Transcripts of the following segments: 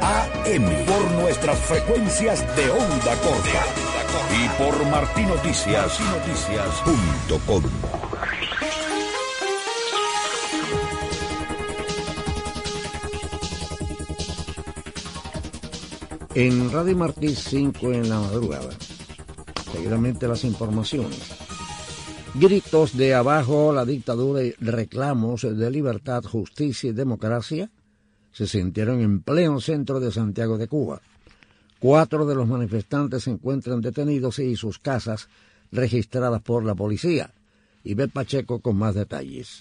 AM por nuestras frecuencias de onda corta y por martinoticias.com. En Radio Martí 5 en la madrugada. Seguidamente las informaciones. Gritos de abajo la dictadura y reclamos de libertad, justicia y democracia se sintieron en pleno centro de Santiago de Cuba. 4 de los manifestantes se encuentran detenidos y sus casas registradas por la policía. Ivette Pacheco con más detalles.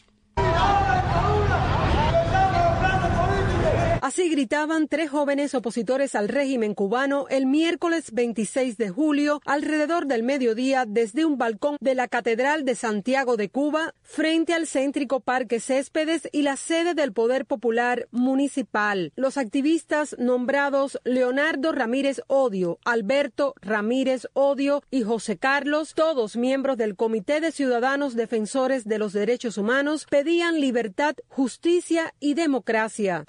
Así gritaban 3 jóvenes opositores al régimen cubano el miércoles 26 de julio, alrededor del mediodía, desde un balcón de la Catedral de Santiago de Cuba, frente al céntrico Parque Céspedes y la sede del Poder Popular Municipal. Los activistas nombrados Leonardo Ramírez Odio, Alberto Ramírez Odio y José Carlos, todos miembros del Comité de Ciudadanos Defensores de los Derechos Humanos, pedían libertad, justicia y democracia.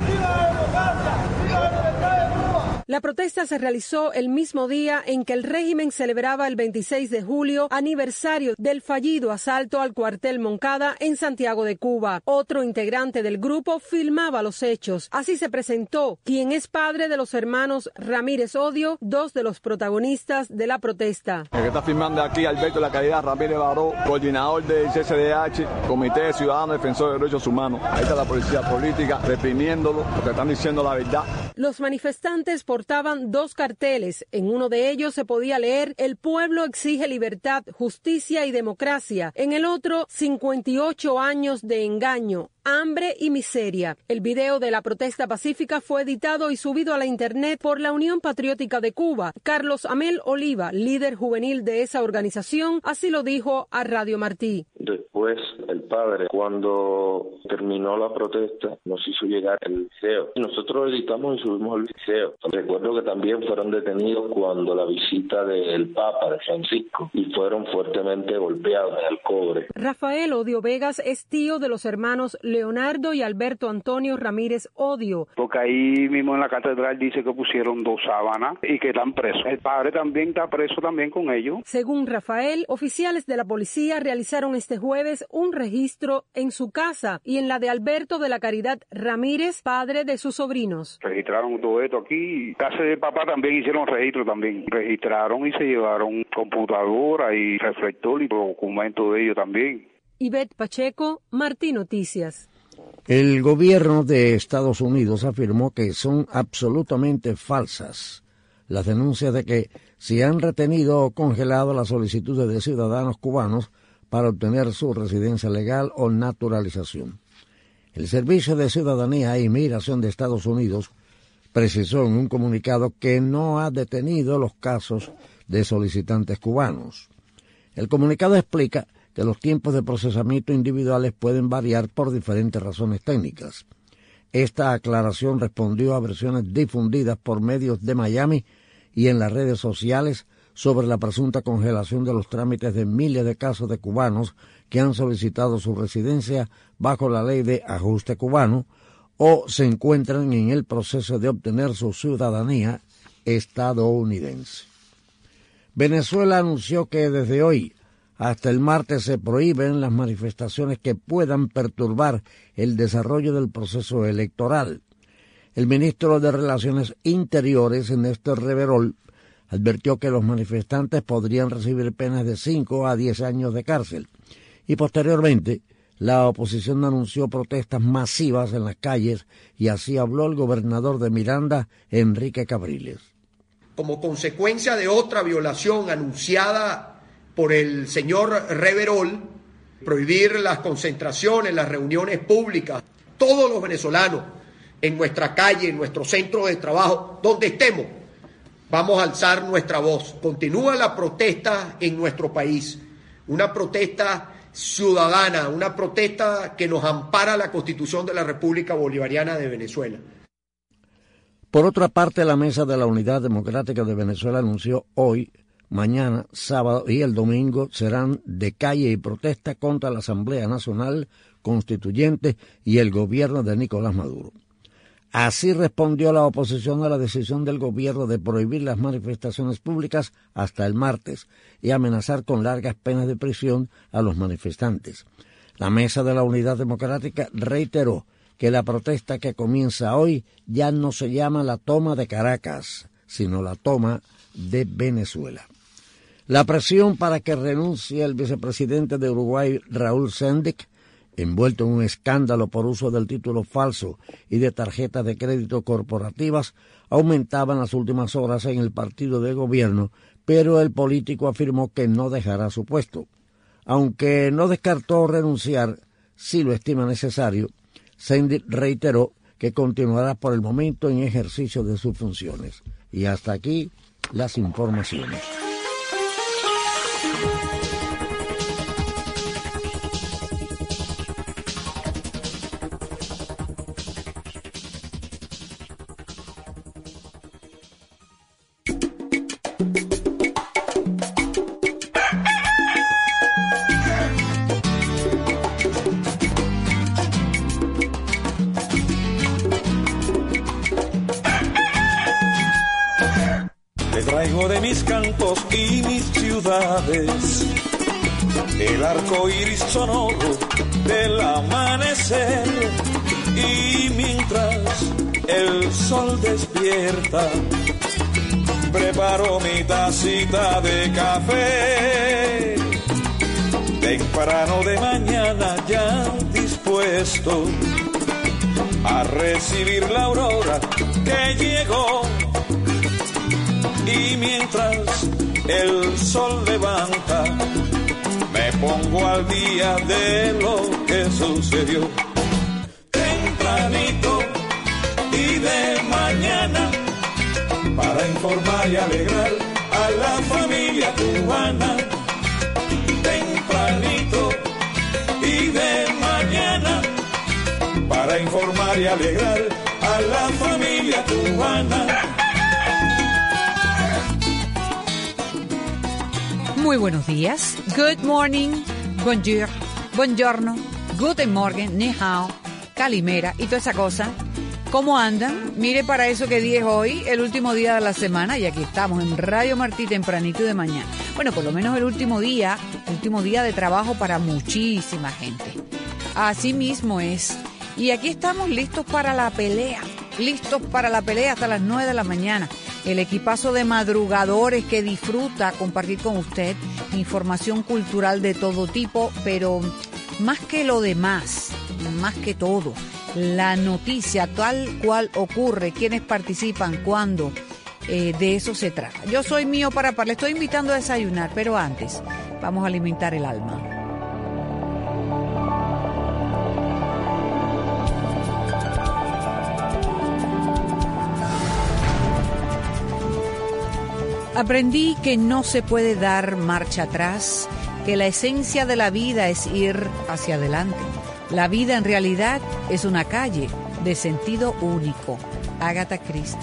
La protesta se realizó el mismo día en que el régimen celebraba el 26 de julio, aniversario del fallido asalto al cuartel Moncada en Santiago de Cuba. Otro integrante del grupo filmaba los hechos. Así se presentó quien es padre de los hermanos Ramírez Odio, 2 de los protagonistas de la protesta. El que está filmando aquí, Alberto de la Caridad Ramírez Baró, coordinador del CCDH, Comité de Ciudadanos Defensores de Derechos Humanos. Ahí está la policía política reprimiéndolo, porque están diciendo la verdad. Los manifestantes portaban 2 carteles. En uno de ellos se podía leer: "El pueblo exige libertad, justicia y democracia". En el otro, 58 años de engaño, hambre y miseria. El video de la protesta pacífica fue editado y subido a la internet por la Unión Patriótica de Cuba. Carlos Amel Oliva, líder juvenil de esa organización, así lo dijo a Radio Martí. Después, el padre, cuando terminó la protesta, nos hizo llegar el video. Nosotros editamos y subimos el video. Recuerdo que también fueron detenidos cuando la visita del Papa de Francisco y fueron fuertemente golpeados en el cobre. Rafael Odio Vegas es tío de los hermanos Leonardo y Alberto Antonio Ramírez Odio. Porque ahí mismo en la catedral dice que pusieron 2 sábanas y que están presos. El padre también está preso también con ellos. Según Rafael, oficiales de la policía realizaron este jueves un registro en su casa y en la de Alberto de la Caridad Ramírez, padre de sus sobrinos. Registraron todo esto aquí. Casa del papá también hicieron registro también. Registraron y se llevaron computadora y reflector y documentos de ellos también. Ivette Pacheco, Martí Noticias. El gobierno de Estados Unidos afirmó que son absolutamente falsas las denuncias de que se han retenido o congelado las solicitudes de ciudadanos cubanos para obtener su residencia legal o naturalización. El Servicio de Ciudadanía e Inmigración de Estados Unidos precisó en un comunicado que no ha detenido los casos de solicitantes cubanos. El comunicado explica que los tiempos de procesamiento individuales pueden variar por diferentes razones técnicas. Esta aclaración respondió a versiones difundidas por medios de Miami y en las redes sociales sobre la presunta congelación de los trámites de miles de casos de cubanos que han solicitado su residencia bajo la ley de ajuste cubano o se encuentran en el proceso de obtener su ciudadanía estadounidense. Venezuela anunció que desde hoy hasta el martes se prohíben las manifestaciones que puedan perturbar el desarrollo del proceso electoral. El ministro de Relaciones Interiores, Néstor Reverol, advirtió que los manifestantes podrían recibir penas de 5 a 10 años de cárcel. Y posteriormente, la oposición anunció protestas masivas en las calles y así habló el gobernador de Miranda, Enrique Cabriles. Como consecuencia de otra violación anunciada por el señor Reverol, prohibir las concentraciones, las reuniones públicas, todos los venezolanos en nuestra calle, en nuestro centro de trabajo, donde estemos, vamos a alzar nuestra voz. Continúa la protesta en nuestro país, una protesta ciudadana, una protesta que nos ampara la Constitución de la República Bolivariana de Venezuela. Por otra parte, la Mesa de la Unidad Democrática de Venezuela anunció hoy, mañana, sábado y el domingo serán de calle y protesta contra la Asamblea Nacional Constituyente y el gobierno de Nicolás Maduro. Así respondió la oposición a la decisión del gobierno de prohibir las manifestaciones públicas hasta el martes y amenazar con largas penas de prisión a los manifestantes. La Mesa de la Unidad Democrática reiteró que la protesta que comienza hoy ya no se llama la toma de Caracas, sino la toma de Venezuela. La presión para que renuncie el vicepresidente de Uruguay, Raúl Sendic, envuelto en un escándalo por uso del título falso y de tarjetas de crédito corporativas, aumentaba en las últimas horas en el partido de gobierno, pero el político afirmó que no dejará su puesto. Aunque no descartó renunciar si lo estima necesario, Sendic reiteró que continuará por el momento en ejercicio de sus funciones. Y hasta aquí las informaciones. Traigo de mis cantos y mis ciudades el arco iris sonoro del amanecer, y mientras el sol despierta preparo mi tacita de café, temprano de mañana ya dispuesto a recibir la aurora que llegó. Y mientras el sol levanta, me pongo al día de lo que sucedió. Tempranito y de mañana, para informar y alegrar a la familia cubana. Tempranito y de mañana, para informar y alegrar a la familia cubana. Muy buenos días, good morning, bonjour, buongiorno, guten morgen, ni hao, calimera y toda esa cosa. ¿Cómo andan? Mire, para eso que día es hoy, el último día de la semana, y aquí estamos en Radio Martí tempranito de mañana. Bueno, por lo menos el último día de trabajo para muchísima gente. Así mismo es. Y aquí estamos listos para la pelea hasta las 9 de la mañana. El equipazo de madrugadores que disfruta compartir con usted información cultural de todo tipo, pero más que lo demás, más que todo, la noticia tal cual ocurre, quienes participan, cuándo, de eso se trata. Yo soy Mío Parapar, le estoy invitando a desayunar, pero antes vamos a alimentar el alma. Aprendí que no se puede dar marcha atrás, que la esencia de la vida es ir hacia adelante. La vida en realidad es una calle de sentido único. Agatha Christie.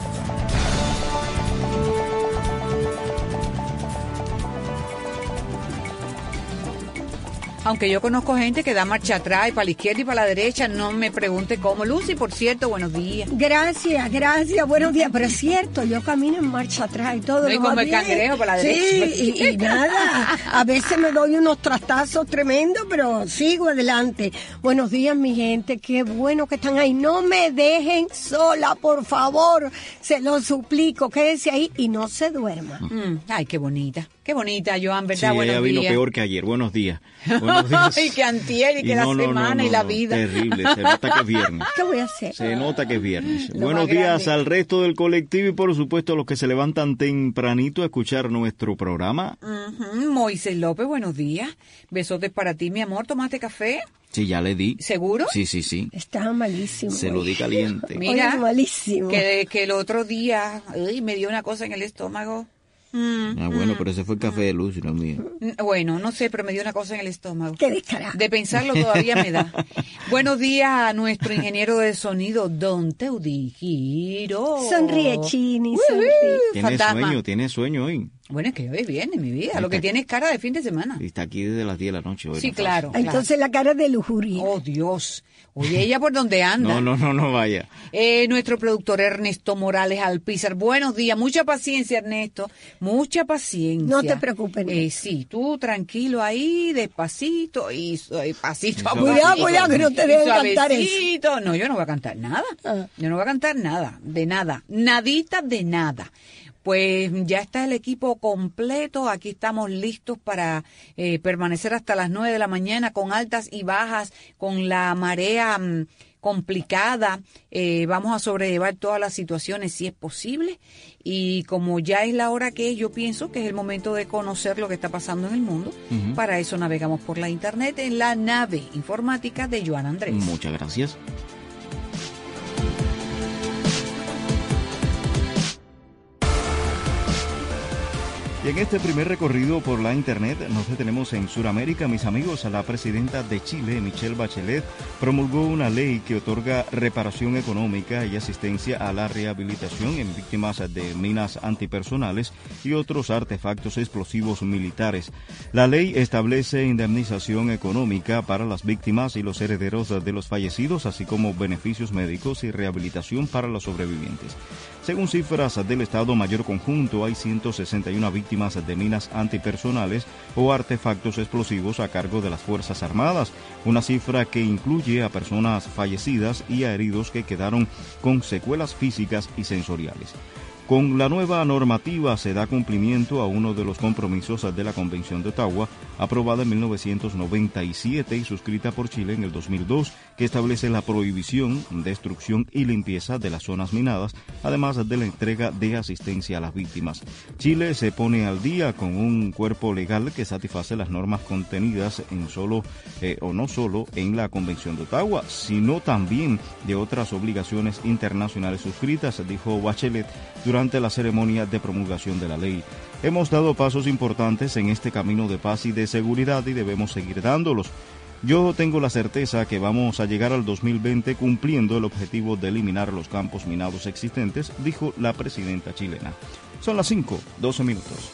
Aunque yo conozco gente que da marcha atrás y para la izquierda y para la derecha, no me pregunte cómo. Lucy, por cierto, buenos días. Gracias, buenos días. Pero es cierto, yo camino en marcha atrás y todo. No, y como el cangrejo para la derecha. Sí, y nada, a veces me doy unos trastazos tremendos, pero sigo adelante. Buenos días, mi gente, qué bueno que están ahí. No me dejen sola, por favor, se lo suplico, quédese ahí y no se duerma. Ay, qué bonita, Joan, ¿verdad? Sí, buenos ella días. vino peor que ayer, buenos días. Buenos días. Y que antier y que la semana y la vida. Terrible, se nota que es viernes. ¿Qué voy a hacer? Se nota que es viernes. Buenos días al resto del colectivo y por supuesto a los que se levantan tempranito a escuchar nuestro programa. Moisés López, buenos días. Besotes para ti, mi amor. ¿Tomaste café? Sí, ya le di. ¿Seguro? Sí. Estaba malísimo. Se lo di caliente. Mira, malísimo. Que el otro día me dio una cosa en el estómago. Bueno, pero ese fue el café de Lucy, no mío. Bueno, no sé, pero me dio una cosa en el estómago. Qué descarado. De pensarlo todavía me da. Buenos días a nuestro ingeniero de sonido, Don Teudí Giro. Sonríe, Chini, sonríe. Tiene sueño hoy. Bueno, es que hoy viene, mi vida. Está, lo que tiene es cara de fin de semana. Y está aquí desde las 10 de la noche hoy. Sí, claro. Entonces la cara de lujuria. Oh, Dios. Oye, ella por donde anda. No vaya. Nuestro productor Ernesto Morales Alpizar. Buenos días. Mucha paciencia, Ernesto. Mucha paciencia. No te preocupes. Sí, tú tranquilo ahí, despacito y pasito a Cuidado, que no te dejen cantar eso. No, yo no voy a cantar nada. Yo no voy a cantar nada. De nada. Nadita de nada. Pues ya está el equipo completo, aquí estamos listos para permanecer hasta las 9 de la mañana con altas y bajas, con la marea complicada. Vamos a sobrellevar todas las situaciones si es posible, y como ya es la hora que es, yo pienso que es el momento de conocer lo que está pasando en el mundo. Para eso navegamos por la internet en la nave informática de Joana Andrés. Muchas gracias. Y en este primer recorrido por la internet nos detenemos en Sudamérica, mis amigos. La presidenta de Chile, Michelle Bachelet, promulgó una ley que otorga reparación económica y asistencia a la rehabilitación en víctimas de minas antipersonales y otros artefactos explosivos militares. La ley establece indemnización económica para las víctimas y los herederos de los fallecidos, así como beneficios médicos y rehabilitación para los sobrevivientes. Según cifras del Estado Mayor Conjunto, hay 161 víctimas de minas antipersonales o artefactos explosivos a cargo de las Fuerzas Armadas, una cifra que incluye a personas fallecidas y a heridos que quedaron con secuelas físicas y sensoriales. Con la nueva normativa se da cumplimiento a uno de los compromisos de la Convención de Ottawa, aprobada en 1997 y suscrita por Chile en el 2002, que establece la prohibición, destrucción y limpieza de las zonas minadas, además de la entrega de asistencia a las víctimas. Chile se pone al día con un cuerpo legal que satisface las normas contenidas en no solo en la Convención de Ottawa, sino también de otras obligaciones internacionales suscritas, dijo Bachelet durante la ceremonia de promulgación de la ley. Hemos dado pasos importantes en este camino de paz y de seguridad y debemos seguir dándolos. Yo tengo la certeza que vamos a llegar al 2020 cumpliendo el objetivo de eliminar los campos minados existentes, dijo la presidenta chilena. Son las 5:12 minutos.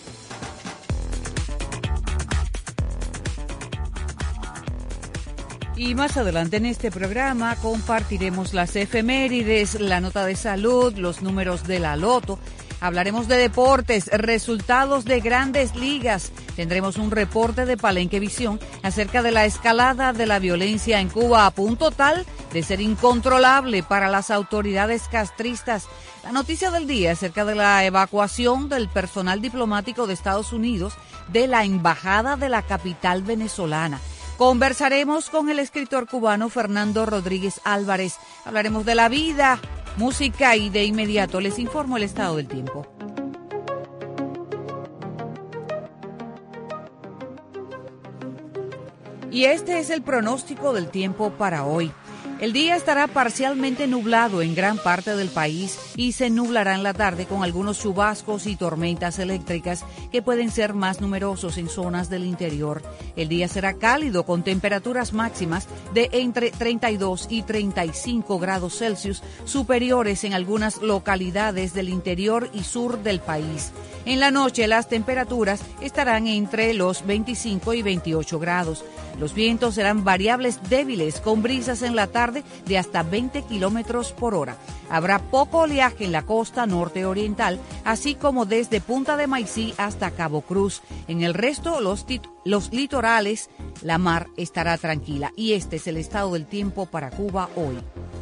Y más adelante en este programa compartiremos las efemérides, la nota de salud, los números de la loto. Hablaremos de deportes, resultados de grandes ligas. Tendremos un reporte de Palenque Visión acerca de la escalada de la violencia en Cuba a punto tal de ser incontrolable para las autoridades castristas. La noticia del día acerca de la evacuación del personal diplomático de Estados Unidos de la embajada de la capital venezolana. Conversaremos con el escritor cubano Fernando Rodríguez Álvarez. Hablaremos de la vida, música y de inmediato les informo el estado del tiempo. Y este es el pronóstico del tiempo para hoy. El día estará parcialmente nublado en gran parte del país y se nublará en la tarde con algunos chubascos y tormentas eléctricas que pueden ser más numerosos en zonas del interior. El día será cálido con temperaturas máximas de entre 32 y 35 grados Celsius, superiores en algunas localidades del interior y sur del país. En la noche las temperaturas estarán entre los 25 y 28 grados. Los vientos serán variables débiles con brisas en la tarde de hasta 20 kilómetros por hora. Habrá poco oleaje en la costa norte oriental, así como desde Punta de Maicí hasta Cabo Cruz. En el resto, los litorales, la mar estará tranquila. Y este es el estado del tiempo para Cuba hoy.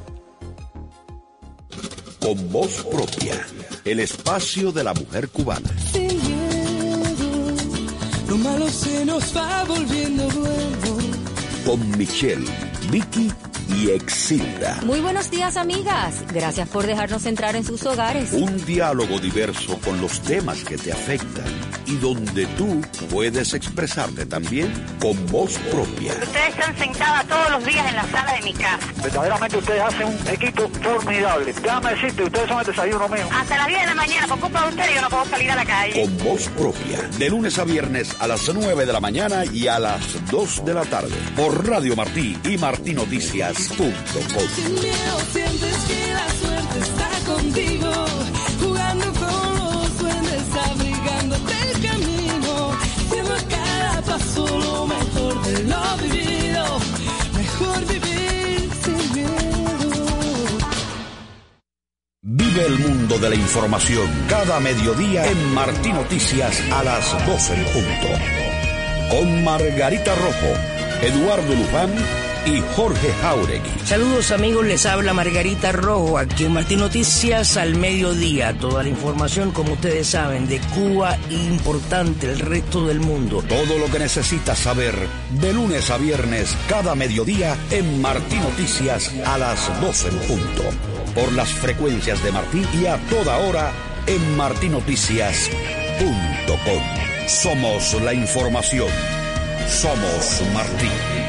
Con voz propia, el espacio de la mujer cubana. Sin miedo, lo malo se nos va volviendo bueno. Con Michelle, Vicky y Exilda. Muy buenos días, amigas. Gracias por dejarnos entrar en sus hogares. Un diálogo diverso con los temas que te afectan y donde tú puedes expresarte también con voz propia. Ustedes están sentadas todos los días en la sala de mi casa. Verdaderamente ustedes hacen un equipo formidable. Déjame decirte, ustedes son el desayuno mío. Hasta las 10 de la mañana, por culpa de ustedes, yo no puedo salir a la calle. Con voz propia, de lunes a viernes a las 9 de la mañana y a las 2 de la tarde. Por Radio Martí y martinoticias.com. Sin miedo sientes que la suerte está contigo, jugando con los duendes, abrigándote el mundo de la información cada mediodía en Martín Noticias a las 12 en punto. Con Margarita Rojo, Eduardo Luján y Jorge Jauregui. Saludos amigos, les habla Margarita Rojo, aquí en Martín Noticias al mediodía. Toda la información, como ustedes saben, de Cuba e importante el resto del mundo. Todo lo que necesitas saber de lunes a viernes cada mediodía en Martín Noticias a las 12 en punto. Por las frecuencias de Martín y a toda hora en martinoticias.com. Somos la información. Somos Martín.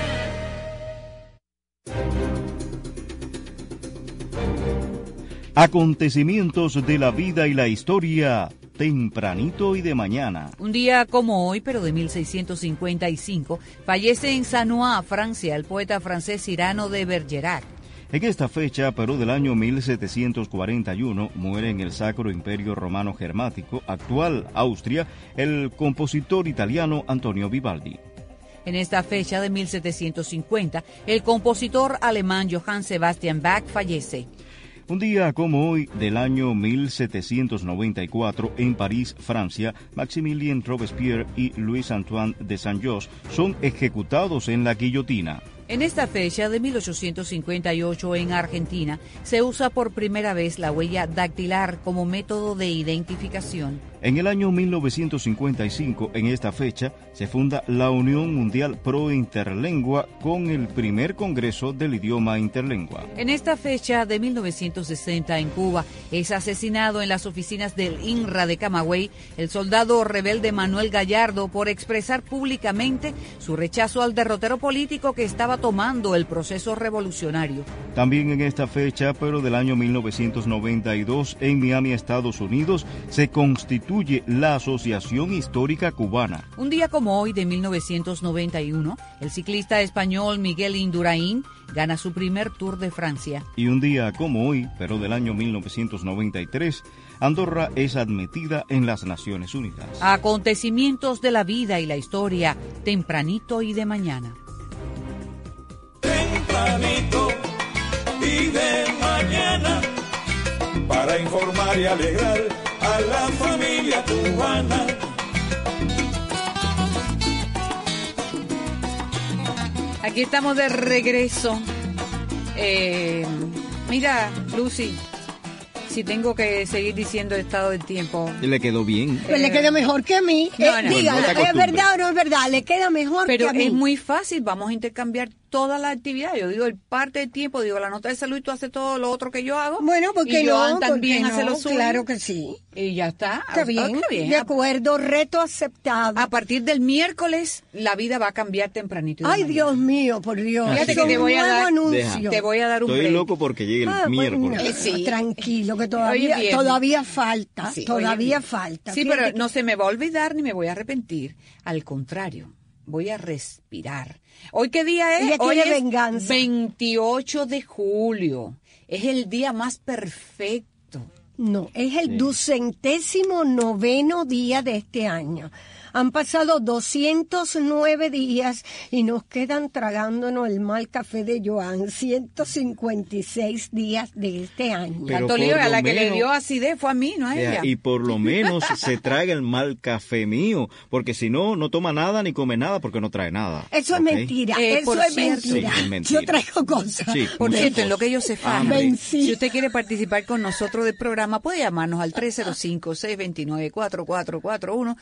Acontecimientos de la vida y la historia, tempranito y de mañana. Un día como hoy, pero de 1655, fallece en Sannois, Francia, el poeta francés Cyrano de Bergerac. En esta fecha, pero del año 1741, muere en el Sacro Imperio Romano Germánico, actual Austria, el compositor italiano Antonio Vivaldi. En esta fecha de 1750, el compositor alemán Johann Sebastian Bach fallece. Un día como hoy, del año 1794, en París, Francia, Maximilien Robespierre y Louis-Antoine de Saint-Just son ejecutados en la guillotina. En esta fecha de 1858 en Argentina se usa por primera vez la huella dactilar como método de identificación. En el año 1955, en esta fecha, se funda la Unión Mundial Pro Interlengua con el primer Congreso del Idioma Interlengua. En esta fecha de 1960 en Cuba es asesinado en las oficinas del INRA de Camagüey el soldado rebelde Manuel Gallardo por expresar públicamente su rechazo al derrotero político que estaba tomando el proceso revolucionario. También en esta fecha, pero del año 1992, en Miami, Estados Unidos, se constituye la Asociación Histórica Cubana. Un día como hoy de 1991, el ciclista español Miguel Indurain gana su primer Tour de Francia. Y un día como hoy, pero del año 1993, Andorra es admitida en las Naciones Unidas. Acontecimientos de la vida y la historia, tempranito y de mañana. Tempranito y de mañana, para informar y alegrar a la familia cubana. Aquí estamos de regreso. Mira, Lucy, si tengo que seguir diciendo el estado del tiempo. Le quedó bien. Pues le queda mejor que a mí. No, Dígalo, ¿es verdad o no es verdad? Le queda mejor que a mí. Pero es muy fácil, vamos a intercambiar toda la actividad. Yo digo, el parte del tiempo, digo, la nota de salud y tú haces todo lo otro que yo hago. Bueno, porque y no, Joan también porque hace no, lo suyo. Claro que sí. Y ya está. Está bien, Está bien. de acuerdo, reto aceptado. A partir del miércoles, la vida va a cambiar tempranito. Ay, Dios mío, por Dios. Fíjate que te voy a dar, anuncio. te voy a dar un Estoy break. loco porque llegue el miércoles. Bueno, Sí. Tranquilo, que Hoy es viernes. todavía falta. Sí, Todavía falta. Sí, Fíjate pero que- no se me va a olvidar ni me voy a arrepentir. Al contrario, voy a respirar. ¿Hoy qué día es? Ella Hoy quiere es venganza. 28 de julio. Es el día más perfecto. No, es el 209º día de este año. Han pasado 209 días y nos quedan tragándonos el mal café de Joan. 156 días de este año. Pero Tanto lío, por a lo la que le menos- dio acidez fue a mí, no a ella. Y por lo menos se traga el mal café mío, porque si no, no toma nada ni come nada porque no trae nada. Eso ¿ok? es mentira, por eso es cierto. mentira. Sí, es mentira. Yo traigo cosas. Sí, Por muchas cierto, en lo cosas. que ellos se fajan, Hambre. si usted quiere participar con nosotros del programa, puede llamarnos al 305-629-4441,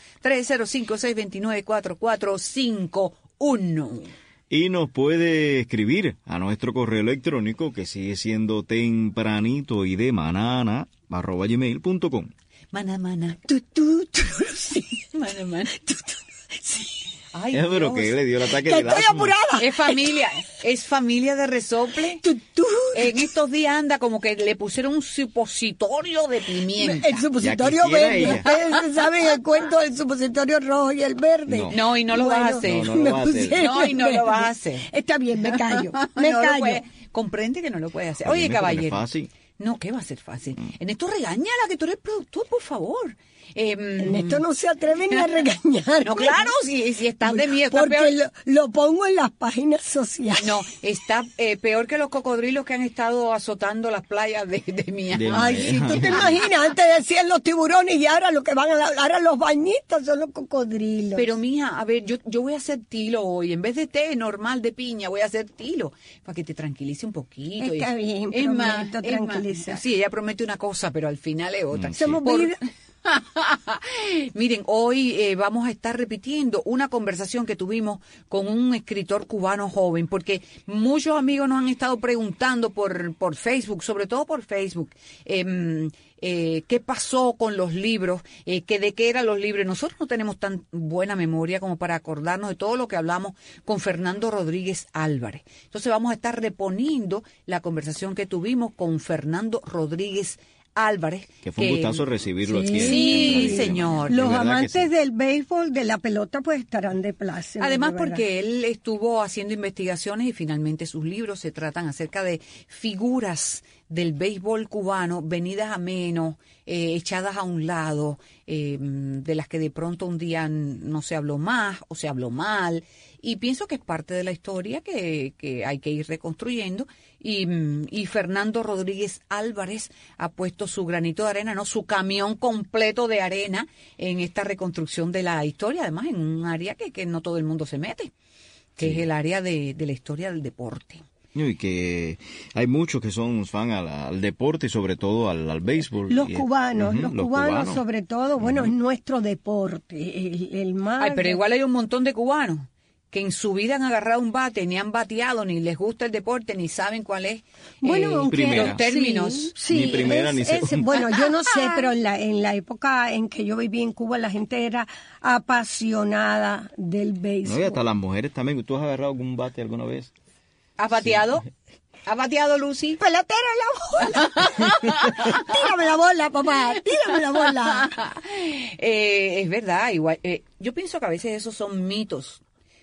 305-629-4451. Y nos puede escribir a nuestro correo electrónico, que sigue siendo tempranito y de manana, @gmail.com. Mana, mana. Sí. Mana, mana. Sí. Ay, Pero Dios. que le dio el ataque Que del estoy asma. apurada. Es familia de resople. En estos días anda como que le pusieron un supositorio de pimienta. El supositorio Ya quisiera verde. ella. Ustedes saben el cuento del supositorio rojo y el verde. No, y no lo vas a hacer. No, no lo vas a hacer. pusieron No, y no el lo vas a verde. hacer. Está bien, me callo. Me No lo callo. puede- comprende que no lo puede hacer. Oye, Oye, me pone caballero. fácil. No, ¿qué va a ser fácil? Ernesto, regáñala, que tú eres productor, por favor. Ernesto no se atreve ni a regañar. No, claro, si estás de miedo. Porque peor. lo pongo en las páginas sociales. No, está peor que los cocodrilos que han estado azotando las playas de Miami. Ay, si tú te imaginas, antes decían los tiburones y ahora lo que van ahora los bañistas son los cocodrilos. Pero mija, a ver, yo voy a hacer tilo hoy. En vez de té normal de piña, voy a hacer tilo. Para que te tranquilice un poquito. Está bien, prometo tranquilizar. Sí, ella promete una cosa, pero al final es otra. Miren, hoy vamos a estar repitiendo una conversación que tuvimos con un escritor cubano joven, porque muchos amigos nos han estado preguntando por Facebook, sobre todo por Facebook, qué pasó con los libros, de qué eran los libros. Nosotros no tenemos tan buena memoria como para acordarnos de todo lo que hablamos con Fernando Rodríguez Álvarez. Entonces vamos a estar reponiendo la conversación que tuvimos con Fernando Rodríguez Álvarez. Que fue un gustazo recibirlo aquí. Sí, señor. Los amantes del béisbol, de la pelota, pues estarán de placer. Además, porque él estuvo haciendo investigaciones y finalmente sus libros se tratan acerca de figuras del béisbol cubano venidas a menos, echadas a un lado, de las que de pronto un día no se habló más o se habló mal. Y pienso que es parte de la historia que hay que ir reconstruyendo. Y Fernando Rodríguez Álvarez ha puesto su granito de arena, no, su camión completo de arena en esta reconstrucción de la historia, además en un área que no todo el mundo se mete, que es el área de la historia del deporte. Y que hay muchos que son fan al deporte y sobre todo al béisbol. Los cubanos sobre todo, bueno, es nuestro deporte, el más... Ay, pero igual hay un montón de cubanos que en su vida han agarrado un bate, ni han bateado, ni les gusta el deporte, ni saben cuál es los términos. Sí, ni primera ni segunda. Bueno, yo no sé, pero en la época en que yo viví en Cuba, la gente era apasionada del béisbol. No, y hasta las mujeres también. ¿Tú has agarrado algún bate alguna vez? ¿Has bateado? Sí. ¿Has bateado, Lucy? ¡Pelotero en la bola! ¡Tírame la bola, papá! ¡Tírame la bola! Es verdad, igual. Yo pienso que a veces esos son mitos.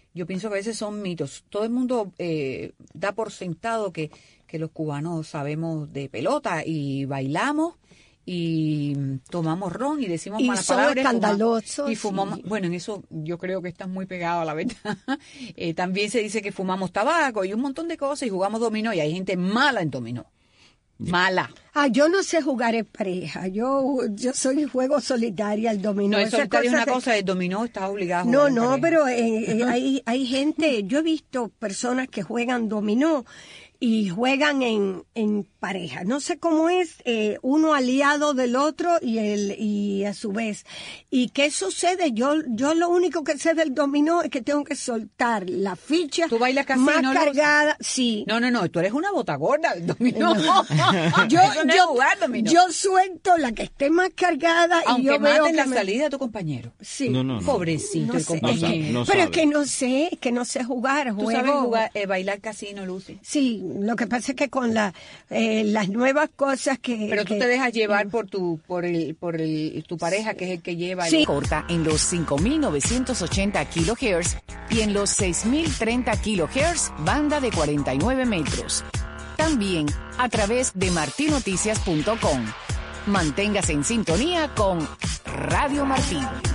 Todo el mundo da por sentado que los cubanos sabemos de pelota y bailamos y tomamos ron y decimos malas palabras. Y son escandalosos. Y fumamos. Sí. Bueno, en eso yo creo que estás muy pegado a la verdad. También se dice que fumamos tabaco y un montón de cosas y jugamos dominó y hay gente mala en dominó. Mala. Yo no sé jugar en pareja. Yo soy juego solitaria, el dominó. No, el solitario es una cosa, el dominó está obligado a jugar. No, pero hay gente, yo he visto personas que juegan dominó y juegan en pareja. No sé cómo es, uno aliado del otro y a su vez. ¿Y qué sucede? Yo lo único que sé del dominó es que tengo que soltar la ficha. ¿Tú bailas casino, más cargada? Sí. No, tú eres una botagorda del dominó. Yo suelto la que esté más cargada. Aunque y yo maten veo la salida de tu compañero. Sí. No. Pobrecito el compañero. Pero es que no sé jugar. ¿Tú sabes jugar, bailar casino, Lucy? Sí, lo que pasa es que con las nuevas cosas que... Pero tú te dejas llevar por tu pareja, que es el que lleva. Sí. Corta en los 5.980 kHz y en los 6.030 kHz, banda de 49 metros. También a través de martinoticias.com. Manténgase en sintonía con Radio Martín.